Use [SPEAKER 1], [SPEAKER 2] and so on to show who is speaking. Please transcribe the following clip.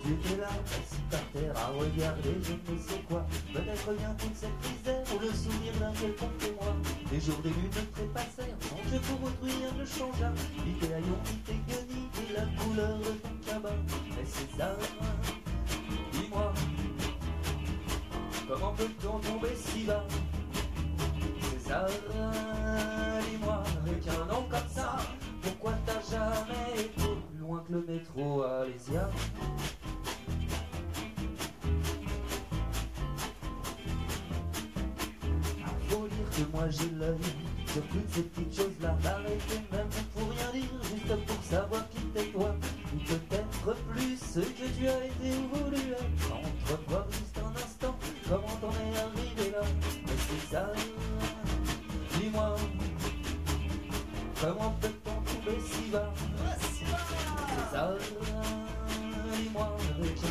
[SPEAKER 1] tu étais là, assis par terre à regarder je ne sais quoi. Peut-être bien toute cette misère ou le souvenir d'un quelconque témoin. Les jours des lunes trépassèrent, sans que pour autrui rien ne changea. Ni tes haillons, ni tes guenilles, ni la couleur de ton cabas. Mais César, dis-moi, comment peut-on tomber si bas? César, dis-moi, avec un nom comme ça, pourquoi t'as jamais été plus loin que le métro Alésia? Faut dire que moi j'ai l'œil sur toutes ces petites choses-là. Arrêtez même pour rien dire, juste pour savoir qui t'es toi. Ou peut-être plus ce que tu as été ou voulu être. Entrevoir juste un instant comment t'en es arrivé là. Mais c'est ça, dis-moi, comment peut-on tomber si bas? C'est ça, dis-moi, avec